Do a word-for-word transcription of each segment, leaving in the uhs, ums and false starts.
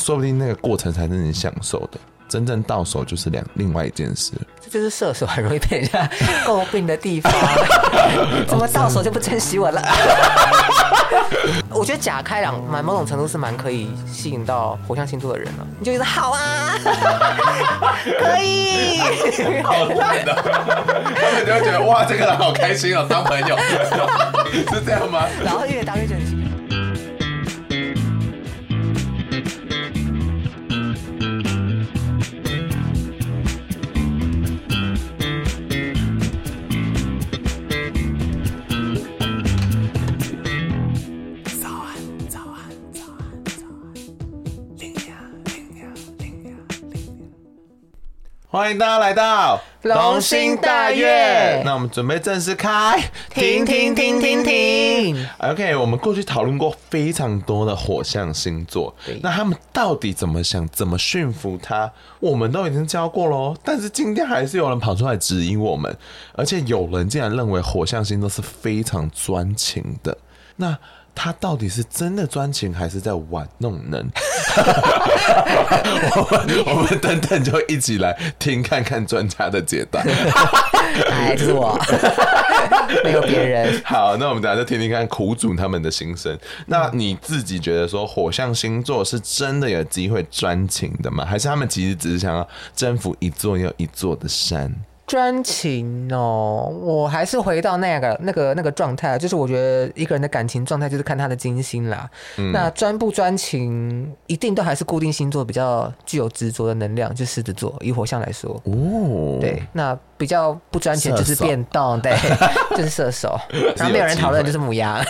说不定那个过程才是你享受的，真正到手就是两另外一件事。 这就是射手很容易被人家诟病的地方。怎么到手就不珍惜我了？我觉得假开朗蛮某种程度是蛮可以吸引到火象星座的人了。你就觉得好啊，可以， 好烂的，他们就会觉得哇，这个人好开心哦，当朋友是这样吗？ 然后越当越觉得。 欢迎大家来到龙心大悦， 那我们准备正式开， 停停停停停。 OK， 我们过去讨论过非常多的火象星座，那他们到底怎么想，怎么驯服他，我们都已经教过咯。但是今天还是有人跑出来质疑我们，而且有人竟然认为火象星座是非常专情的。那他到底是真的专情还是在玩弄人？我们我们等等就一起来听看看专家的解答。 哎，这是我，没有别人。 好，那我们等一下就听听看苦主他们的心声。那你自己觉得说火象星座是真的有机会专情的吗？还是他们其实只是想要征服一座又一座的山？ 专情哦，我还是回到那个那个那个状态，就是我觉得一个人的感情状态就是看他的金星啦。嗯、那专不专情，一定都还是固定星座比较具有执着的能量，就狮子座，以火象来说。哦，对，那比较不专情就是变动，对，就是射手。然后没有人讨论就是牡羊。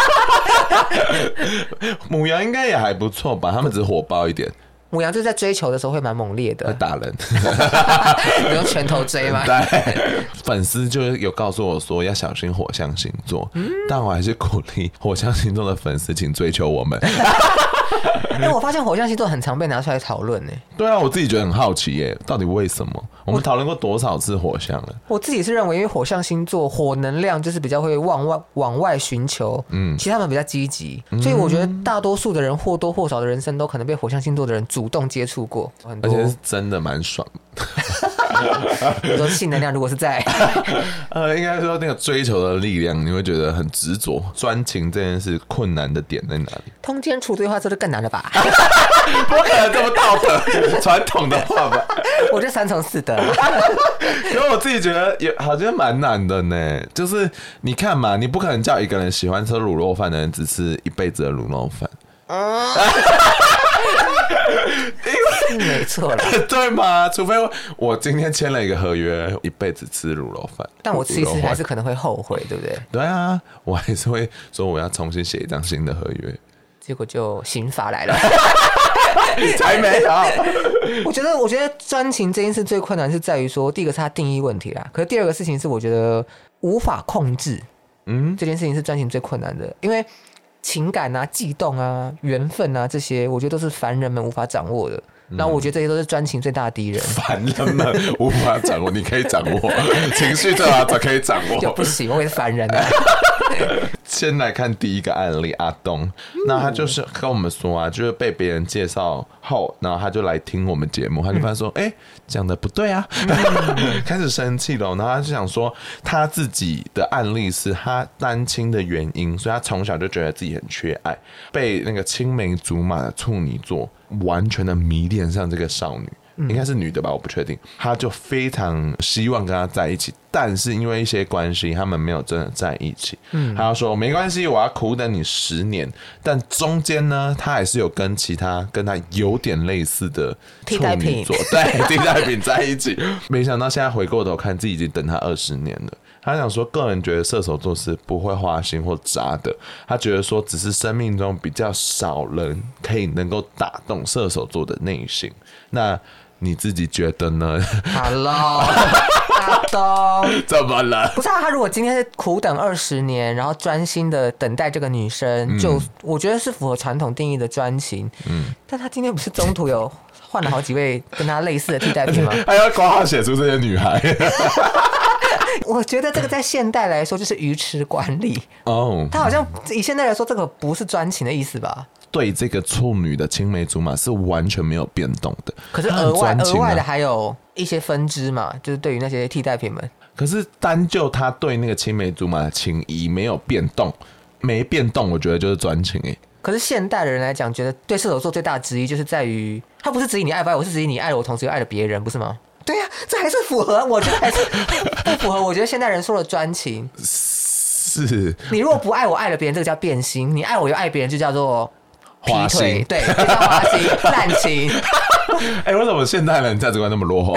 牡羊应该也还不错吧，他们只是火爆一点。 牡羊就是在追求的时候会蛮猛烈的， 会打人。 你用拳头追吗？ 对，粉丝就有告诉我说要小心火象星座，嗯、但我还是鼓励火象星座的粉丝请追求我们。 因为我发现火象星座很常被拿出来讨论呢。 对啊，我自己觉得很好奇耶，到底为什么？我们讨论过多少次火象了？ 我自己是认为，因为火象星座火能量就是比较会往外往外寻求，嗯，其实他们比较积极，嗯、所以我觉得大多数的人或多或少的人生都可能被火象星座的人主动接触过，很多， 而且是真的蛮爽的。 你说性能量如果是在， 呃，应该说那个追求的力量，你会觉得很执着。专情这件事困难的点在哪里？ 通奸除罪化这就更难了吧？ 不可能这么道德传统的话吧？ 我觉得三从四德。 因为我自己觉得也好像蛮难的呢。就是你看嘛，你不可能叫一个人喜欢吃卤肉饭的人只吃一辈子的卤肉饭。嗯没错了， 对吗？除非我今天签了一个合约，一辈子吃卤肉饭， 但我吃一次还是可能会后悔，对不对？ 对啊，我还是会说我要重新写一张新的合约， 结果就刑法来了。 才没有。 我觉得，我觉得专情这件事最困难是在于说，第一个是它定义问题啦，可是第二个事情是我觉得无法控制。嗯，这件事情是专情最困难的，因为情感啊、悸动啊、缘分啊这些，我觉得都是凡人们无法掌握的。然后我觉得这些都是专情最大的敌人。 凡人们无法掌握，你可以掌握情绪，最好可以掌握， 就不行，我也是凡人啊。 先来看第一个案例，阿东，那他就是跟我们说啊，就是被别人介绍后，然后他就来听我们节目，他就发现说，哎、嗯，讲、欸、的不对啊，嗯、开始生气了，然后他就想说，他自己的案例是他单亲的原因，所以他从小就觉得自己很缺爱，被那个青梅竹马的处女座完全的迷恋上这个少女。应该是女的吧，我不确定。他就非常希望跟她在一起，但是因为一些关系，他们没有真的在一起。嗯，他说没关系，我要苦等你十年。但中间呢，他还是有跟其他跟他有点类似的处女座，对，替代品在一起。没想到现在回过头看，自己已经等他二十年了。他想说，个人觉得射手座是不会花心或渣的。他觉得说，只是生命中比较少人可以能够打动射手座的内心。那你自己觉得呢 ？Hello， 阿东， 怎么了？ 不是啊，他如果今天是苦等二十年，然后专心的等待这个女生，嗯、就我觉得是符合传统定义的专情。嗯，但他今天不是中途有换了好几位跟他类似的替代品吗？ 还要挂号写出这些女孩。 我觉得这个在现代来说就是愚痴管理哦。他好像以现代来说，这个不是专情的意思吧？ 对这个处女的青梅竹马是完全没有变动的。 可是额外、 啊、 额外的还有一些分支嘛，就是对于那些替代品们。 可是单就他对那个青梅竹马的情谊没有变动，没变动，我觉得就是专情哎。 可是现代的人来讲，觉得对射手座最大的质疑就是在于，他不是质疑你爱不爱我，是质疑你爱了我，同时又爱了别人，不是吗？对呀、啊，这还是符合，我觉得还是不符合。我觉得现代人说的专情是， 你如果不爱我，爱了别人，这个叫变心；你爱我又爱别人，就叫做劈腿，对，就叫花心、滥情。 哎、欸，为什么现代人价值观那么落后？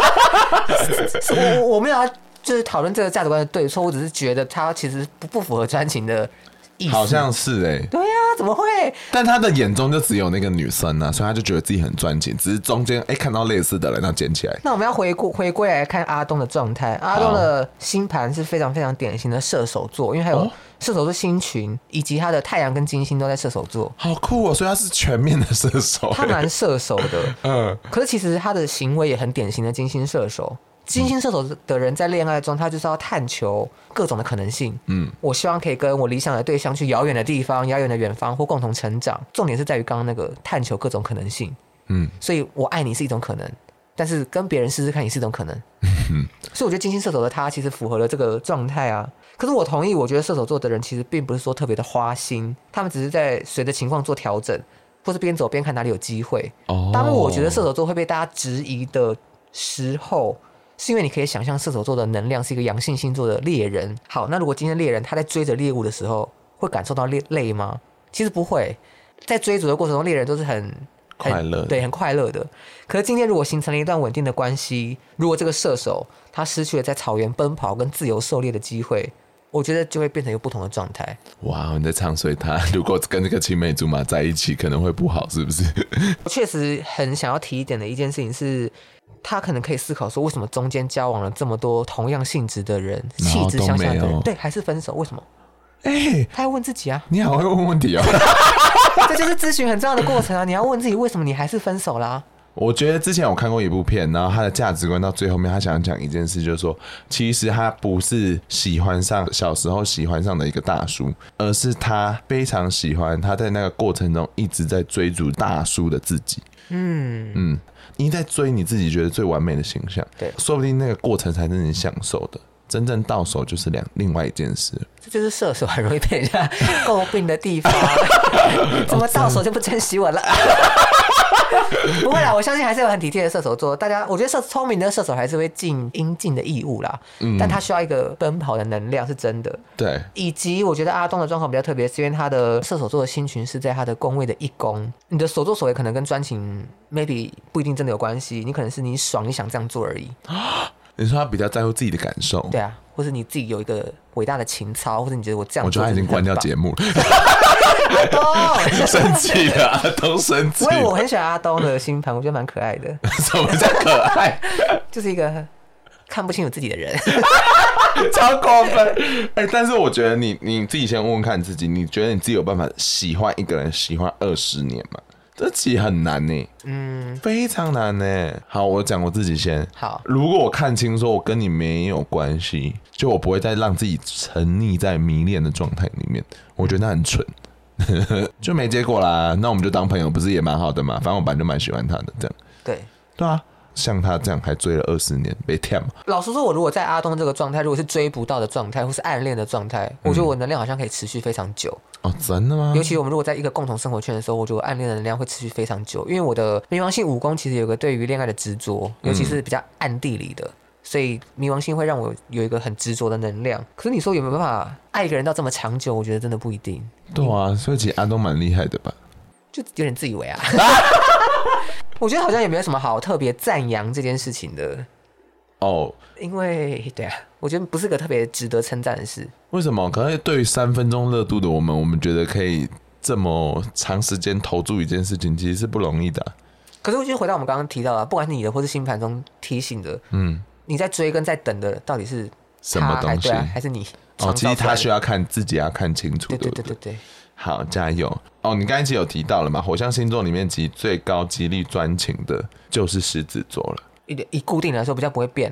我我没有要就是讨论这个价值观的对错，我只是觉得他其实不不符合专情的意思。 好像是哎、欸， 对呀、啊，怎么会？ 但他的眼中就只有那个女生啊，所以他就觉得自己很专情，只是中间哎、欸、看到类似的人，他捡起来。 那我们要回顾回归来看阿东的状态，阿东的星盘是非常非常典型的射手座，因为还有射手座星群，以及他的太阳跟金星都在射手座， 好酷哦！所以他是全面的射手、欸， 他蛮射手的。 嗯， 可是其实他的行为也很典型的金星射手。金星射手的人在恋爱中，他就是要探求各种的可能性。嗯，我希望可以跟我理想的对象去遥远的地方、遥远的远方，或共同成长。重点是在于刚刚那个探求各种可能性。嗯，所以我爱你是一种可能，但是跟别人试试看也是一种可能。嗯，所以我觉得金星射手的他其实符合了这个状态啊。可是我同意，我觉得射手座的人其实并不是说特别的花心，他们只是在随着情况做调整，或是边走边看哪里有机会。哦，当我觉得射手座会被大家质疑的时候，是因为你可以想象射手座的能量是一个阳性星座的猎人。好，那如果今天猎人他在追着猎物的时候，会感受到累吗？其实不会，在追逐的过程中，猎人都是很快乐， 对，很快乐的。可是今天如果形成了一段稳定的关系，如果这个射手他失去了在草原奔跑跟自由狩猎的机会，我觉得就会变成一个不同的状态。 哇，你在唱衰他，如果跟这个青梅竹马在一起，可能会不好，是不是？ 我确实很想要提一点的一件事情是，他可能可以思考说，为什么中间交往了这么多同样性质的人、气质相像的人，对，还是分手？为什么？哎、欸，他要问自己啊！ 你好会问问题哦， 这就是咨询很重要的过程啊！你要问自己，为什么你还是分手啦？ 我觉得之前我看过一部片，然后他的价值观到最后面，他想讲一件事，就是说，其实他不是喜欢上小时候喜欢上的一个大叔，而是他非常喜欢他在那个过程中一直在追逐大叔的自己。嗯嗯，你在追你自己觉得最完美的形象，对，说不定那个过程才是你享受的。真正到手就是两另外一件事， 这就是射手很容易被人家诟病的地方。怎么到手就不珍惜我了？不会啦，我相信还是有很体贴的射手座。大家，我觉得射聪明的射手还是会尽应尽的义务啦，嗯，但他需要一个奔跑的能量，是真的。 对， 以及我觉得阿东的状况比较特别，是因为他的射手座的星群是在他的宫位的一宫。你的所作所为可能跟专情 maybe 不一定真的有关系，你可能是你爽，你想这样做而已。 你说他比较在乎自己的感受， 对啊，或是你自己有一个伟大的情操，或者你觉得我这样做， 我觉得他已经关掉节目了。阿东生气了，阿东生气了。 因为我很喜欢阿东的星盘，我觉得蛮可爱的。 什么叫可爱？ 就是一个看不清楚自己的人， 超过分。哎、欸，但是我觉得你你自己先问问看自己，你觉得你自己有办法喜欢一个人喜欢二十年吗？这其实很难呢，嗯，非常难呢。好，我讲我自己先。 好， 如果我看清说我跟你没有关系，就我不会再让自己沉溺在迷恋的状态里面，我觉得那很蠢，就没结果啦。那我们就当朋友，不是也蛮好的嘛？反正我本来就蛮喜欢他的，这样。 对， 对啊。像他这样还追了二十年，被舔嘛？ 老实说，我如果在阿东这个状态，如果是追不到的状态，或是暗恋的状态，我觉得我能量好像可以持续非常久。 哦，真的吗？ 尤其我们如果在一个共同生活圈的时候，我觉得暗恋的能量会持续非常久，因为我的冥王星五宫其实有个对于恋爱的执着，尤其是比较暗地里的，嗯、所以冥王星会让我有一个很执着的能量。可是你说有没有办法爱一个人到这么长久？我觉得真的不一定。 对啊，所以其实阿东蛮厉害的吧？ 就有点自以为啊。我觉得好像也没有什么好特别赞扬这件事情的哦， 因为对啊，我觉得不是个特别值得称赞的事。 为什么？可能对于三分钟热度的我们，我们觉得可以这么长时间投注一件事情，其实是不容易的、啊。 可是我觉得回到我们刚刚提到的，不管是你的或是星盘中提醒的，嗯，你在追跟在等的到底是什么东西？ 对啊，还是你？ 哦，其实他需要看自己要看清楚， 对对对对对对。 好，加油！哦，你刚才其实有提到了嘛，火象星座里面其实最高极力专情的就是狮子座了。 以以固定来说，比较不会变啦。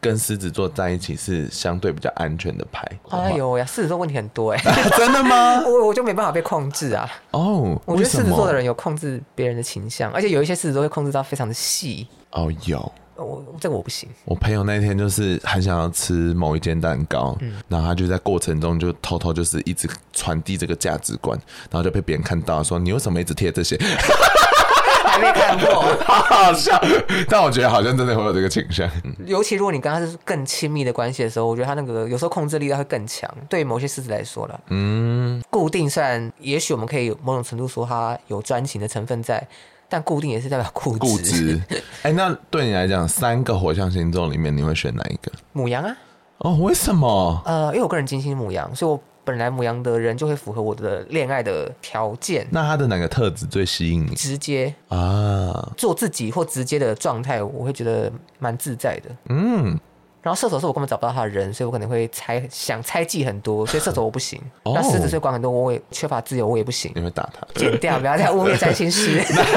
跟狮子座在一起是相对比较安全的牌。 哎呦呀，狮子座问题很多哎、欸， 真的吗？ 我我就没办法被控制啊。 哦， 我觉得狮子座的人有控制别人的倾向，而且有一些狮子座会控制到非常的细。 哦，有。 我这个我不行。 我朋友那天就是很想要吃某一间蛋糕，嗯、然后他就在过程中就偷偷就是一直传递这个价值观，然后就被别人看到说你为什么一直贴这些？ 还没看过， 好好笑。但我觉得好像真的会有这个倾向。 尤其如果你跟他是更亲密的关系的时候，我觉得他那个有时候控制力道会更强。对于某些狮子来说了，嗯，固定虽然也许我们可以某种程度说他有专情的成分在。但固定也是代表固执。 固执。哎、欸，那对你来讲，三个火象星座里面，你会选哪一个？ 牡羊啊。 哦，为什么？ 呃，因为我个人金星牡羊，所以我本来牡羊的人就会符合我的恋爱的条件。 那他的哪个特质最吸引你？ 直接啊， 做自己或直接的状态，我会觉得蛮自在的。嗯。然后射手是我根本找不到他的人，所以我可能会猜想猜忌很多，所以射手我不行。哦、那狮子所以管很多，我也缺乏自由，我也不行。 你会打他？ 剪掉，不要再污蔑占星师。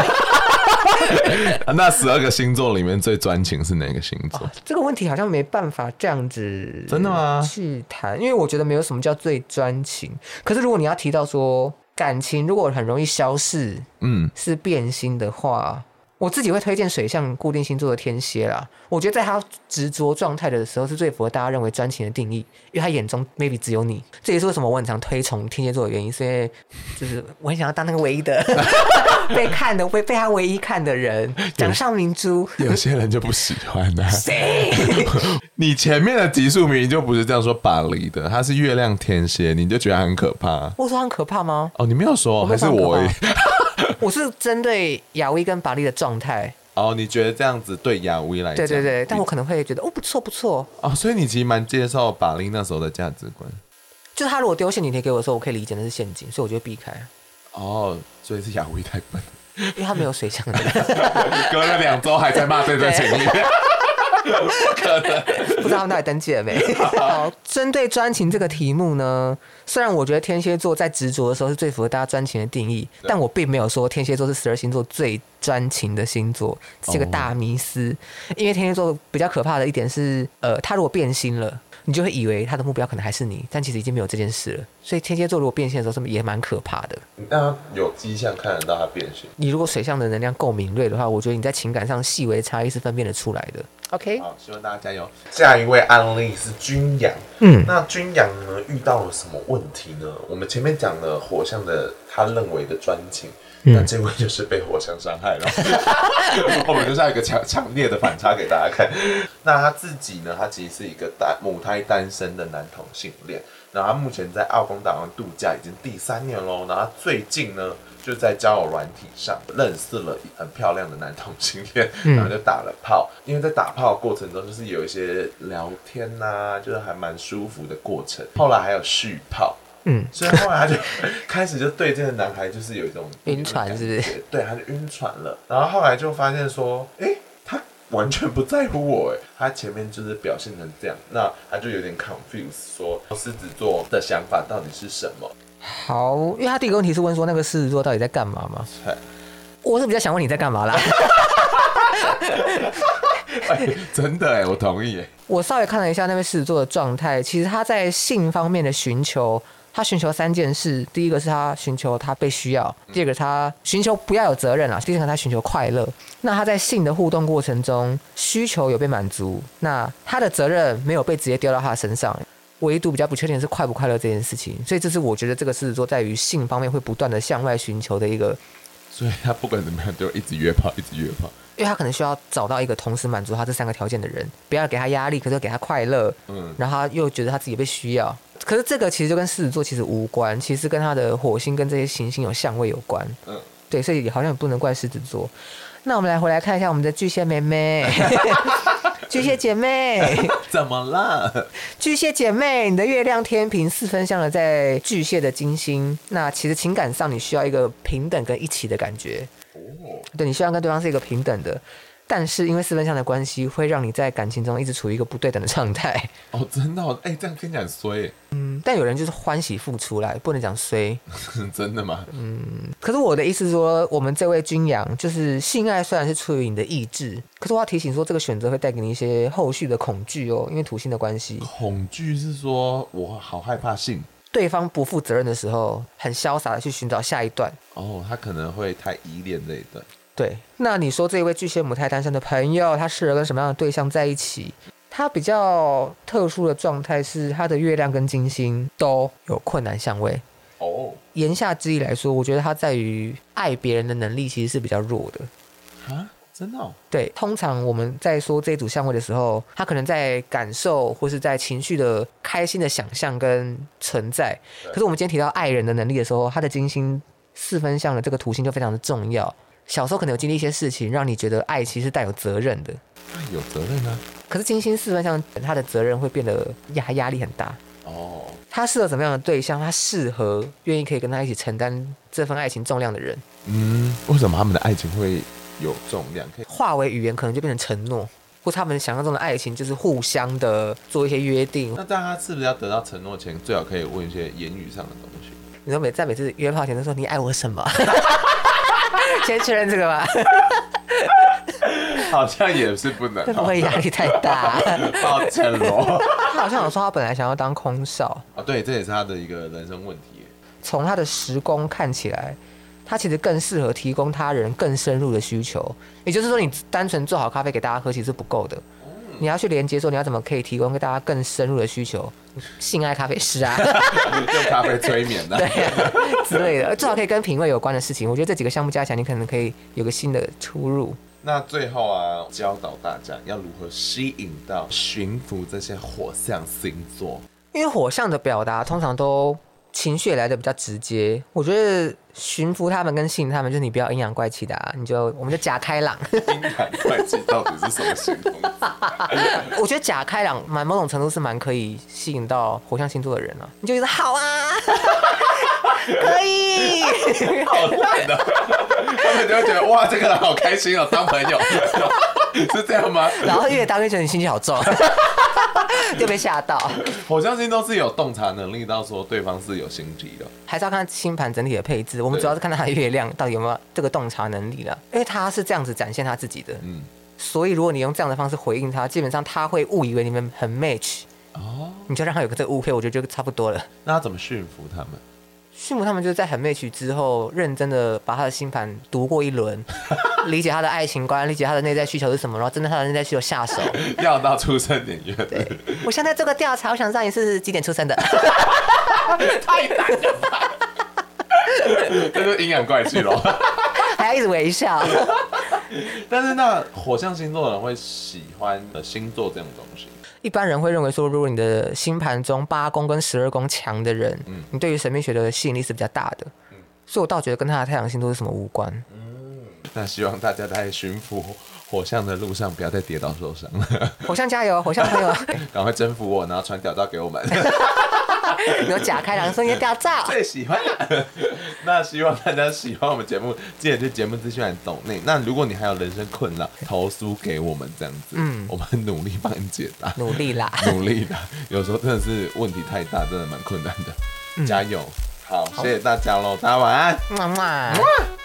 那十二个星座里面最专情是哪个星座、哦？ 这个问题好像没办法这样子真的吗？ 去谈，因为我觉得没有什么叫最专情。可是如果你要提到说感情如果很容易消逝，嗯，是变心的话。我自己会推荐水象固定星座的天蝎啦，我觉得在他执着状态的时候是最符合大家认为专情的定义，因为他眼中 maybe 只有你，这也是为什么我很常推崇天蝎座的原因，所以就是我很想要当那个唯一的被看的被被他唯一看的人，掌上明珠。 有些人就不喜欢啊。 谁？ 你前面的集数明明就不是这样说巴黎的，他是月亮天蝎，你就觉得他很可怕。 我说他很可怕吗？ 哦，你没有说，还是我而已。 我是针对亚威跟巴黎的状态。 哦，你觉得这样子对亚威来讲？ 对对对，但我可能会觉得哦，不错不错。 哦，所以你其实蛮接受巴黎那时候的价值观。 就是他如果丢陷阱贴给我的时候，我可以理解那是陷阱，所以我就会避开。 哦，所以是亚威太笨， 因为他没有水象的。 隔了两周还在骂这段情谊。 不可能，不知道他们到底登记了没？好，针对专情这个题目呢，虽然我觉得天蝎座在执着的时候是最符合大家专情的定义，但我并没有说天蝎座是十二星座最专情的星座，这是个大迷思。哦、因为天蝎座比较可怕的一点是，呃，他如果变心了，你就会以为他的目标可能还是你，但其实已经没有这件事了。所以天蝎座如果变心的时候，是不是也蛮可怕的？ 那他有迹象看得到他变心。 你如果水象的能量够敏锐的话，我觉得你在情感上细微差异是分辨得出来的。OK， 好，希望大家加油。下一位案例是君阳，嗯，那君阳呢遇到了什么问题呢？我们前面讲了火象的他认为的专情，嗯、那这位就是被火象伤害了。我们就是要一个强强烈的反差给大家看。那他自己呢，他其实是一个单母胎单身的男同性恋，然后他目前在澳公岛上度假已经第三年喽，然后他最近呢。就在交友软体上认识了很漂亮的男同性恋，然后就打了炮。因为在打炮的过程中，就是有一些聊天啊，就是还蛮舒服的过程。后来还有续炮，嗯，所以后来他就开始就对这个男孩就是有一种晕船，是不是？ 对，他就晕船了。然后后来就发现说，哎、欸，他完全不在乎我，哎，他前面就是表现成这样，那他就有点 confused， 说狮子座的想法到底是什么？ 好，因为他第一个问题是问说那个狮子座到底在干嘛嘛？我是比较想问你在干嘛啦。 欸、真的哎，我同意哎。 我稍微看了一下那位狮子座的状态，其实他在性方面的寻求，他寻求三件事：第一个是他寻求他被需要，第二个他寻求不要有责任啦，第三个他寻求快乐。那他在性的互动过程中，需求有被满足，那他的责任没有被直接丢到他的身上。唯独比较不确定的是快不快乐这件事情，所以这是我觉得这个狮子座在于性方面会不断的向外寻求的一个， 所以他不管怎么样就一直约炮，一直约炮， 因为他可能需要找到一个同时满足他这三个条件的人，不要给他压力，可是给他快乐，嗯，然后他又觉得他自己被需要，可是这个其实就跟狮子座其实无关，其实跟他的火星跟这些行星有相位有关，嗯，对，所以好像也不能怪狮子座。那我们来回来看一下我们的巨蟹妹妹。巨蟹姐妹怎么了？ 巨蟹姐妹，你的月亮天平四分相了在巨蟹的金星，那其实情感上你需要一个平等跟一起的感觉。哦，对，你希望跟对方是一个平等的。 但是因为四分相的关系，会让你在感情中一直处于一个不对等的状态。 哦，真的哦，哎、欸，这样听起来很衰。 嗯，但有人就是欢喜付出来，不能讲衰。 真的吗？ 嗯，可是我的意思是说，我们这位君阳，就是性爱虽然是出于你的意志，可是我要提醒说，这个选择会带给你一些后续的恐惧哦，因为土星的关系。 恐惧是说我好害怕性。 对方不负责任的时候，很潇洒的去寻找下一段。 哦，他可能会太依恋这一段。 对，那你说这一位巨蟹母胎单身的朋友，他适合跟什么样的对象在一起？他比较特殊的状态是，他的月亮跟金星都有困难相位。 哦， 言下之意来说，我觉得他在于爱别人的能力其实是比较弱的。 啊，真的哦？ 对，通常我们在说这一组相位的时候，他可能在感受或是在情绪的开心的想象跟存在。可是我们今天提到爱人的能力的时候，他的金星四分相的这个图形就非常的重要。小时候可能有经历一些事情，让你觉得爱其实带有责任的。 有责任啊。 可是金星四分相，他的责任会变得压压力很大。 哦。 他适合什么样的对象？他适合愿意可以跟他一起承担这份爱情重量的人。 嗯，为什么他们的爱情会有重量？可以化为语言，可能就变成承诺，或他们想象中的爱情就是互相的做一些约定。 那大家是不是要得到承诺前，最好可以问一些言语上的东西？ 你说每在每次约炮前都说你爱我什么？先确认这个吧。 好像也是不能， 会不会压力太大？ 抱歉咯。 他好像有说他本来想要当空少啊，对，这也是他的一个人生问题。 从他的时宫看起来，他其实更适合提供他人更深入的需求。也就是说，你单纯做好咖啡给大家喝其实是不够的。你要去连接说你要怎么可以提供给大家更深入的需求，性爱咖啡师啊， 用咖啡催眠的， 对、啊、之类的，至少可以跟品味有关的事情。我觉得这几个项目加起来，你可能可以有个新的出入。 那最后啊，教导大家要如何吸引到、驯服这些火象星座。 因为火象的表达通常都情绪来的比较直接，我觉得驯服他们跟吸引他们，就是你不要阴阳怪气的啊，你就我们就假开朗。 阴阳怪气到底是什么形容词？ 我觉得假开朗蛮某种程度是蛮可以吸引到火象星座的人啊，你就觉得好啊，可以， 好烂的，他们就会觉得哇，这个人好开心哦，当朋友是这样吗？ 然后越当越觉得你心机好重。就被吓到。 火象星都是有洞察能力到说对方是有心机的， 还是要看星盘整体的配置。我们主要是看他的月亮到底有没有这个洞察能力了，因为他是这样子展现他自己的。嗯，所以如果你用这样的方式回应他，基本上他会误以为你们很 match。哦，你就让他有个这个误会，我觉得就差不多了。 那要怎么驯服他们？ 驯服他们就是在很 match 之后，认真的把他的星盘读过一轮，理解他的爱情观，理解他的内在需求是什么，然后针对他的内在需求下手。 要到出生年月。 对，我现在这个调查，我想知道你是几点出生的。 太难了吧！这就是阴阳怪气咯。 还要一直微笑。 但是那火象星座的人会喜欢星座这种东西。 一般人会认为说，如果你的星盘中八宫跟十二宫强的人，嗯，你对于神秘学的吸引力是比较大的。嗯，所以我倒觉得跟他的太阳星座是什么无关。 嗯，那希望大家在驯服火象的路上不要再跌倒受伤了。 火象加油，火象朋友， 赶快征服我，然后传屌照给我们。 有假开朗说你的屌照最喜欢。那希望大家喜欢我们节目，记得去节目资讯栏抖内。那如果你还有人生困扰，投诉给我们这样子，嗯，我们努力帮你解答， 努力啦， 努力啦。有时候真的是问题太大，真的蛮困难的，嗯、加油！好，谢谢大家喽，大家晚安， 么么。